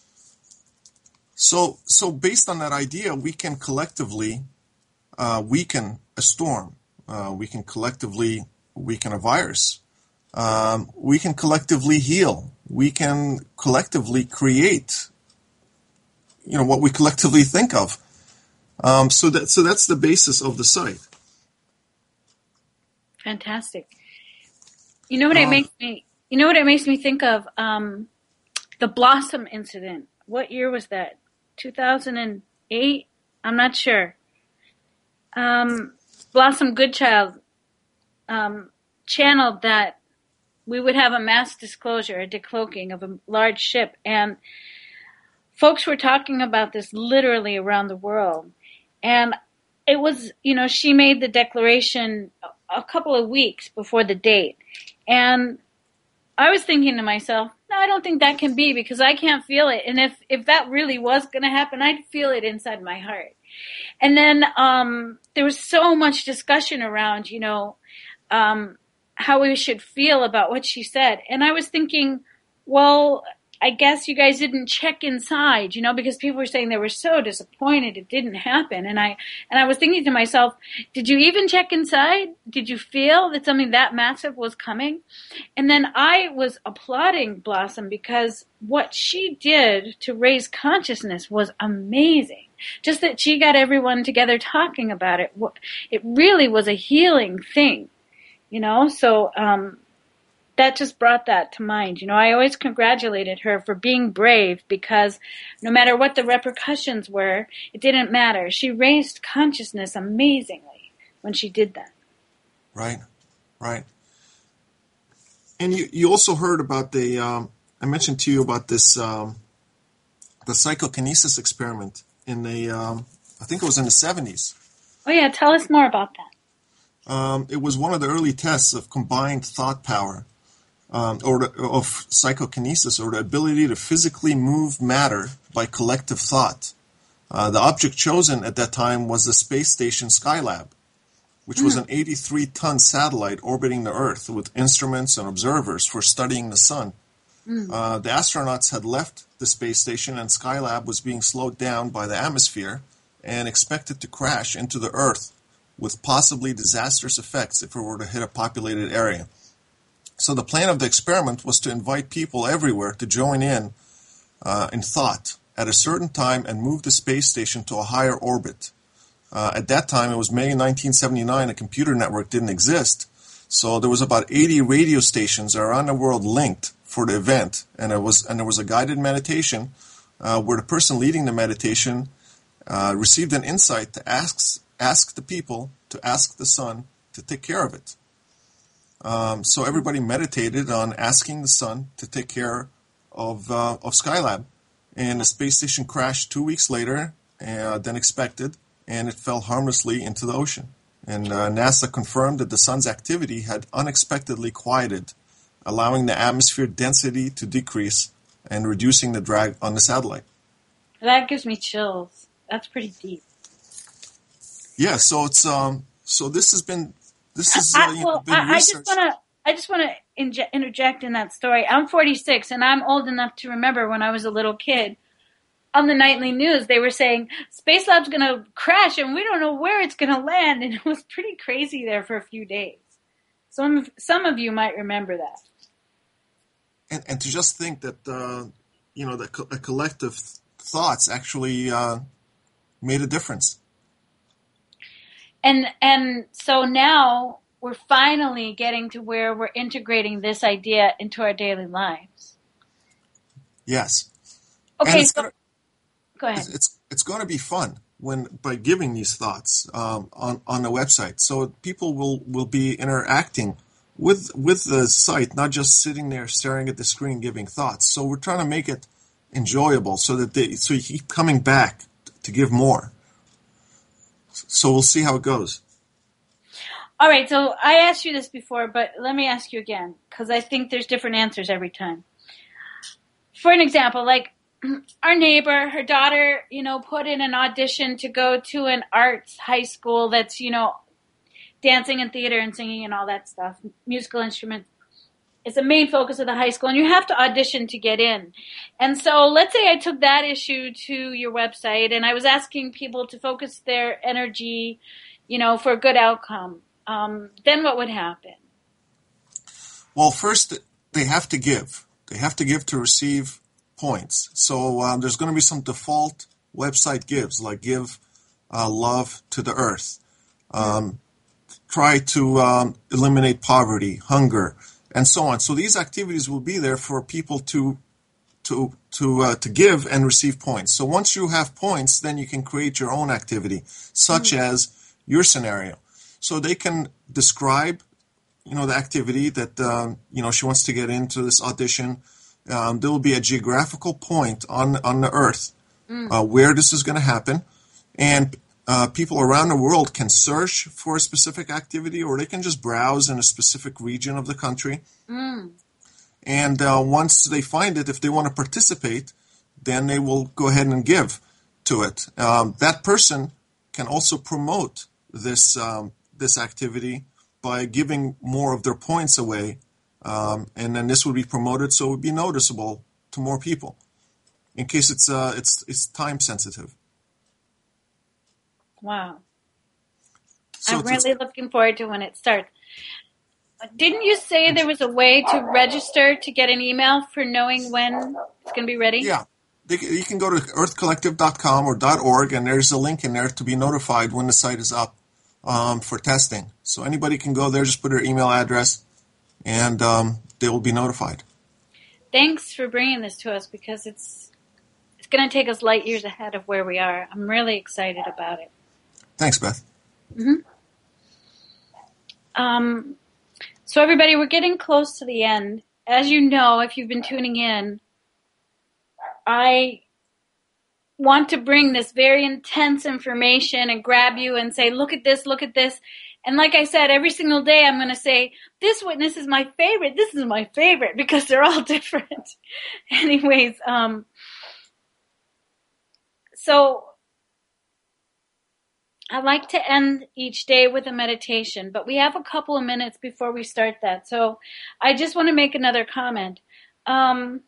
So based on that idea, we can collectively weaken a storm. We can collectively weaken a virus. We can collectively heal. We can collectively create, what we collectively think of. So that's the basis of the site. Fantastic. You know what it makes me think of? The Blossom incident. What year was that? 2008? I'm not sure. Blossom Goodchild channeled that we would have a mass disclosure, a decloaking of a large ship, and folks were talking about this literally around the world. And it was, she made the declaration a couple of weeks before the date. And I was thinking to myself, no, I don't think that can be, because I can't feel it. And if that really was going to happen, I'd feel it inside my heart. And then there was so much discussion around, how we should feel about what she said. And I was thinking, well, I guess you guys didn't check inside, because people were saying they were so disappointed it didn't happen. And I was thinking to myself, did you even check inside? Did you feel that something that massive was coming? And then I was applauding Blossom, because what she did to raise consciousness was amazing. Just that she got everyone together talking about it. It really was a healing thing, so that just brought that to mind. I always congratulated her for being brave, because no matter what the repercussions were, it didn't matter. She raised consciousness amazingly when she did that. Right. And you also heard about I mentioned to you about this, the psychokinesis experiment in I think it was in the 70s. Oh yeah, tell us more about that. It was one of the early tests of combined thought power. Of psychokinesis, or the ability to physically move matter by collective thought. The object chosen at that time was the space station Skylab, which was an 83-ton satellite orbiting the Earth with instruments and observers for studying the sun. The astronauts had left the space station, and Skylab was being slowed down by the atmosphere and expected to crash into the Earth with possibly disastrous effects if it were to hit a populated area. So the plan of the experiment was to invite people everywhere to join in thought at a certain time and move the space station to a higher orbit. At that time, it was May 1979, a computer network didn't exist. So there was about 80 radio stations around the world linked for the event, and there was a guided meditation where the person leading the meditation received an insight to ask the people to ask the sun to take care of it. So everybody meditated on asking the sun to take care of Skylab, and the space station crashed 2 weeks later than expected, and it fell harmlessly into the ocean. And NASA confirmed that the sun's activity had unexpectedly quieted, allowing the atmosphere density to decrease and reducing the drag on the satellite. That gives me chills. That's pretty deep. Yeah, so it's so this has been research. I just want to interject in that story. I'm 46, and I'm old enough to remember when I was a little kid. On the nightly news, they were saying Spacelab's going to crash, and we don't know where it's going to land, and it was pretty crazy there for a few days. Some of you might remember that. And to just think that the collective thoughts actually made a difference. And so now we're finally getting to where we're integrating this idea into our daily lives. Yes. Okay, so go ahead. It's going to be fun by giving these thoughts on the website, so people will be interacting with the site, not just sitting there staring at the screen giving thoughts. So we're trying to make it enjoyable, so you keep coming back to give more. So we'll see how it goes. All right, so I asked you this before, but let me ask you again, because I think there's different answers every time. For an example, like our neighbor, her daughter, put in an audition to go to an arts high school that's, dancing and theater and singing and all that stuff, musical instruments. It's the main focus of the high school, and you have to audition to get in. And so let's say I took that issue to your website, and I was asking people to focus their energy, for a good outcome. Then what would happen? Well, first, they have to give. They have to give to receive points. So there's going to be some default website gives, like give love to the earth. Try to eliminate poverty, hunger, and so on. So these activities will be there for people to give and receive points. So once you have points, then you can create your own activity, such as your scenario. So they can describe, the activity that she wants to get into this audition. There will be a geographical point on the earth where this is going to happen, and people around the world can search for a specific activity, or they can just browse in a specific region of the country. And once they find it, if they want to participate, then they will go ahead and give to it. That person can also promote this activity by giving more of their points away, and then this would be promoted, so it would be noticeable to more people. In case it's time sensitive. Wow. So I'm really looking forward to when it starts. Didn't you say there was a way to register to get an email for knowing when it's going to be ready? Yeah. You can go to earthcollective.com or .org, and there's a link in there to be notified when the site is up for testing. So anybody can go there, just put their email address, and they will be notified. Thanks for bringing this to us, because it's going to take us light years ahead of where we are. I'm really excited about it. Thanks, Beth. So everybody, we're getting close to the end. As you know, if you've been tuning in, I want to bring this very intense information and grab you and say, look at this, look at this. And like I said, every single day I'm going to say, this witness is my favorite, this is my favorite, because they're all different. Anyways, so I like to end each day with a meditation, but we have a couple of minutes before we start that. So I just want to make another comment. All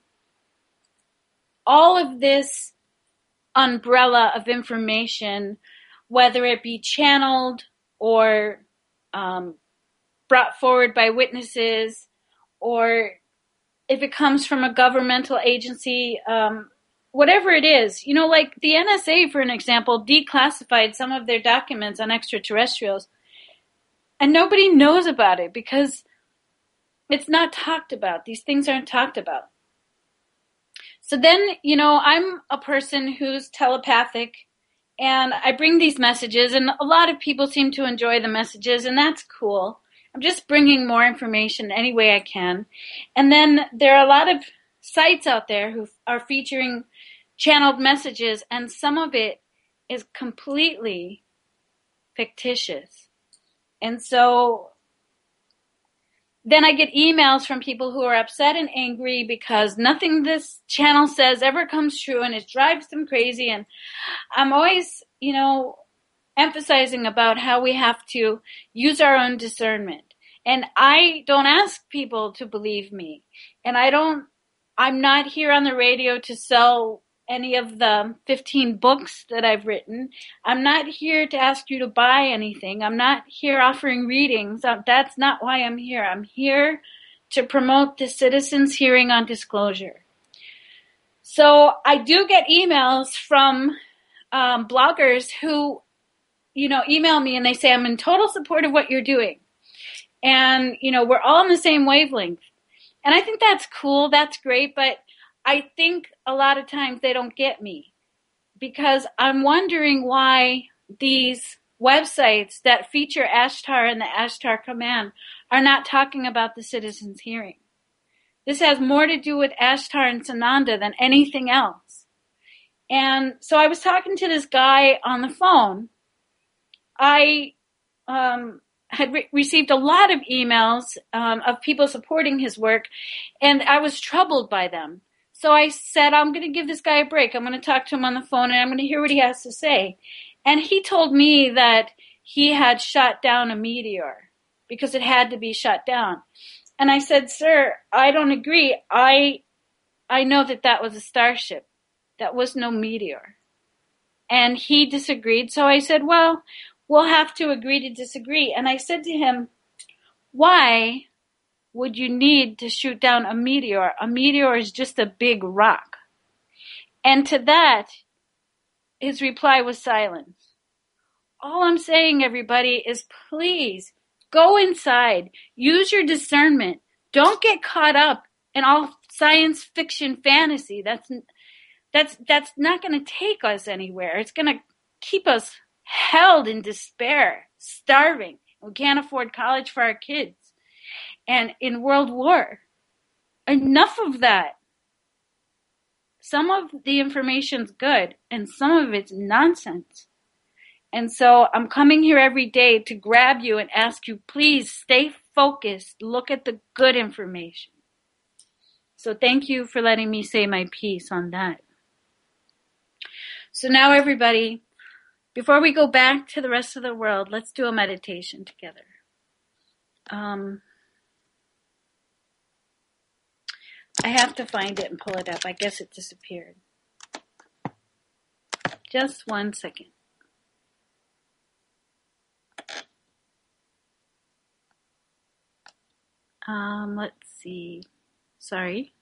of this umbrella of information, whether it be channeled or brought forward by witnesses, or if it comes from a governmental agency, whatever it is, like the NSA, for an example, declassified some of their documents on extraterrestrials, and nobody knows about it because it's not talked about. These things aren't talked about. So then, I'm a person who's telepathic, and I bring these messages, and a lot of people seem to enjoy the messages, and that's cool. I'm just bringing more information any way I can. And then there are a lot of sites out there who are featuring channeled messages, and some of it is completely fictitious. And so then I get emails from people who are upset and angry because nothing this channel says ever comes true, and it drives them crazy. And I'm always, emphasizing about how we have to use our own discernment. And I don't ask people to believe me. And I'm not here on the radio to sell any of the 15 books that I've written. I'm not here to ask you to buy anything. I'm not here offering readings. That's not why I'm here. I'm here to promote the Citizens Hearing on Disclosure. So I do get emails from bloggers who, email me and they say, I'm in total support of what you're doing. And, we're all on the same wavelength. And I think that's cool. That's great. But I think a lot of times they don't get me, because I'm wondering why these websites that feature Ashtar and the Ashtar Command are not talking about the Citizens Hearing. This has more to do with Ashtar and Sananda than anything else. And so I was talking to this guy on the phone. I had received a lot of emails of people supporting his work, and I was troubled by them. So I said, I'm going to give this guy a break. I'm going to talk to him on the phone, and I'm going to hear what he has to say. And he told me that he had shot down a meteor because it had to be shot down. And I said, sir, I don't agree. I know that was a starship. That was no meteor. And he disagreed. So I said, well, we'll have to agree to disagree. And I said to him, why would you need to shoot down a meteor? A meteor is just a big rock. And to that, his reply was silence. All I'm saying, everybody, is please go inside. Use your discernment. Don't get caught up in all science fiction fantasy. That's not going to take us anywhere. It's going to keep us held in despair, starving. We can't afford college for our kids. And in World War. Enough of that. Some of the information's good, and some of it's nonsense. And so I'm coming here every day to grab you and ask you, please stay focused. Look at the good information. So thank you for letting me say my piece on that. So now, everybody, before we go back to the rest of the world, let's do a meditation together. I have to find it and pull it up. I guess it disappeared. Just 1 second. Let's see. Sorry.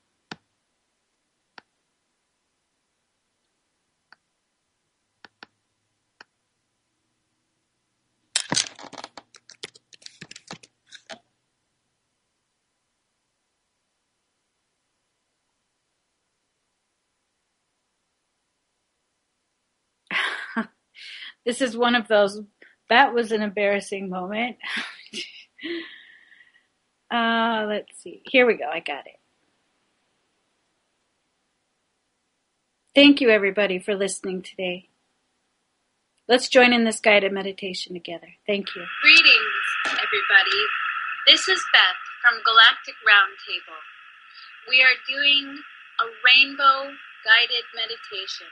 This is one of those, that was an embarrassing moment. Let's see. Here we go. I got it. Thank you, everybody, for listening today. Let's join in this guided meditation together. Thank you. Greetings, everybody. This is Beth from Galactic Roundtable. We are doing a rainbow guided meditation.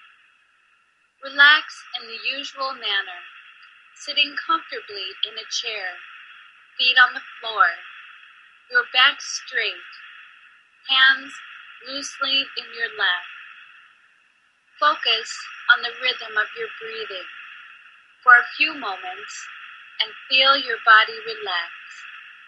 Relax in the usual manner, sitting comfortably in a chair, feet on the floor, your back straight, hands loosely in your lap. Focus on the rhythm of your breathing for a few moments and feel your body relax.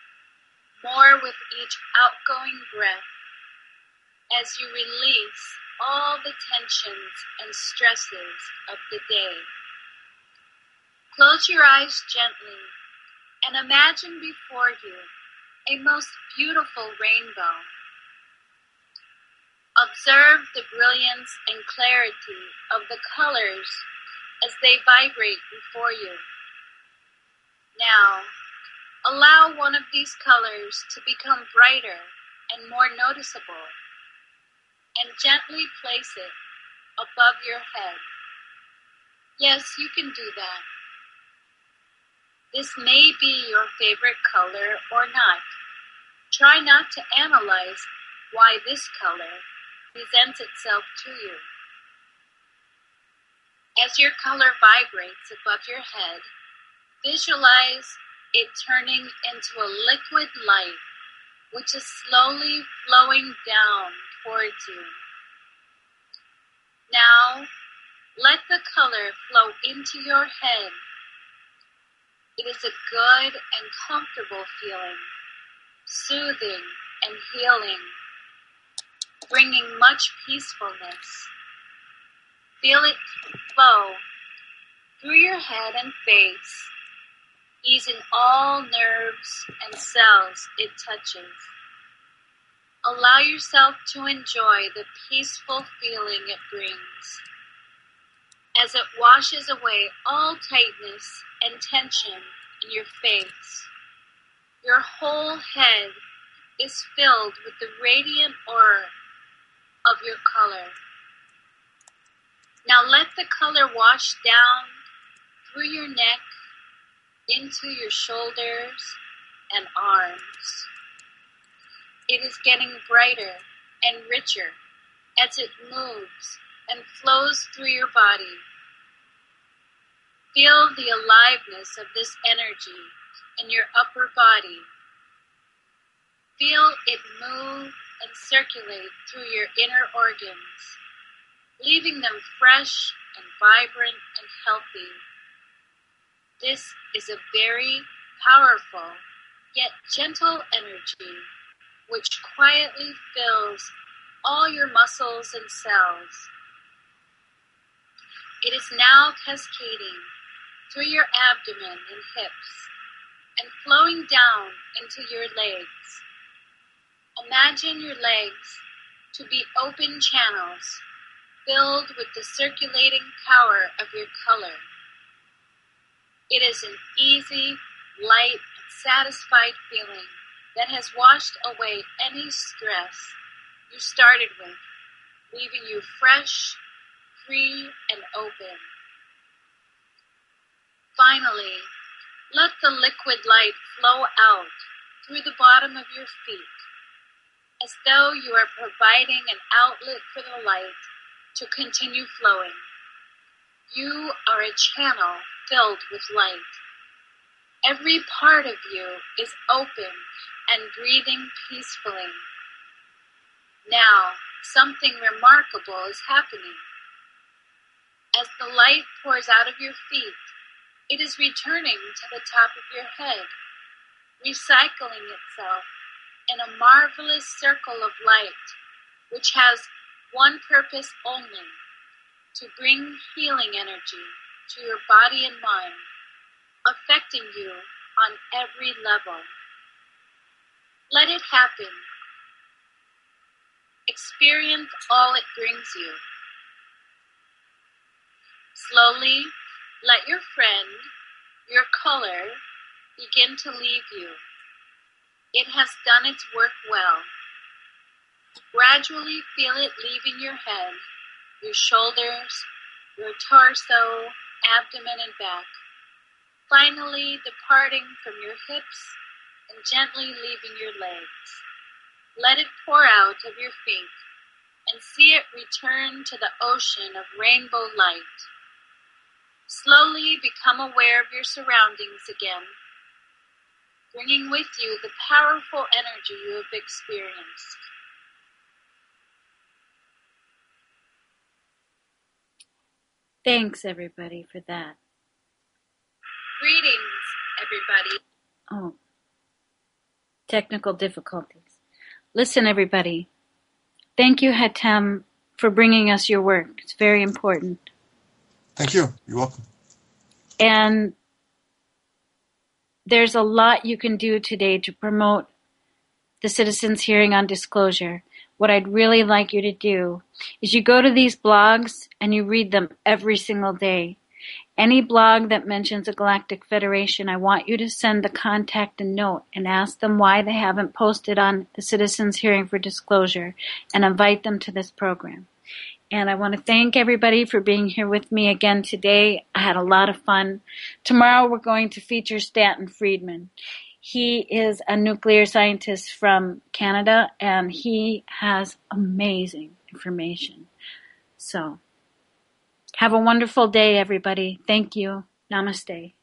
More with each outgoing breath as you release all the tensions and stresses of the day. Close your eyes gently and imagine before you a most beautiful rainbow. Observe the brilliance and clarity of the colors as they vibrate before you. Now, allow one of these colors to become brighter and more noticeable, and gently place it above your head. Yes, you can do that. This may be your favorite color or not. Try not to analyze why this color presents itself to you. As your color vibrates above your head, visualize it turning into a liquid light which is slowly flowing down towards you. Now, let the color flow into your head. It is a good and comfortable feeling, soothing and healing, bringing much peacefulness. Feel it flow through your head and face, easing all nerves and cells it touches. Allow yourself to enjoy the peaceful feeling it brings as it washes away all tightness and tension in your face. Your whole head is filled with the radiant aura of your color. Now let the color wash down through your neck, into your shoulders and arms. It is getting brighter and richer as it moves and flows through your body. Feel the aliveness of this energy in your upper body. Feel it move and circulate through your inner organs, leaving them fresh and vibrant and healthy. This is a very powerful yet gentle energy which quietly fills all your muscles and cells. It is now cascading through your abdomen and hips and flowing down into your legs. Imagine your legs to be open channels filled with the circulating power of your color. It is an easy, light, and satisfied feeling that has washed away any stress you started with, leaving you fresh, free, and open. Finally, let the liquid light flow out through the bottom of your feet, as though you are providing an outlet for the light to continue flowing. You are a channel filled with light. Every part of you is open and breathing peacefully. Now, something remarkable is happening. As the light pours out of your feet, it is returning to the top of your head, recycling itself in a marvelous circle of light, which has one purpose only: to bring healing energy to your body and mind, affecting you on every level. Let it happen. Experience all it brings you. Slowly, let your friend, your color, begin to leave you. It has done its work well. Gradually feel it leaving your head, your shoulders, your torso, abdomen, and back. Finally, departing from your hips and gently leaving your legs. Let it pour out of your feet and see it return to the ocean of rainbow light. Slowly become aware of your surroundings again, bringing with you the powerful energy you have experienced. Thanks, everybody, for that. Greetings, everybody. Oh, technical difficulties. Listen, everybody. Thank you, Hatem, for bringing us your work. It's very important. Thank you. You're welcome. And there's a lot you can do today to promote the Citizens Hearing on Disclosure. What I'd really like you to do is you go to these blogs and you read them every single day. Any blog that mentions a Galactic Federation, I want you to send the contact a note and ask them why they haven't posted on the Citizens Hearing for Disclosure and invite them to this program. And I want to thank everybody for being here with me again today. I had a lot of fun. Tomorrow we're going to feature Stanton Friedman. He is a nuclear scientist from Canada, and he has amazing information. So, have a wonderful day, everybody. Thank you. Namaste.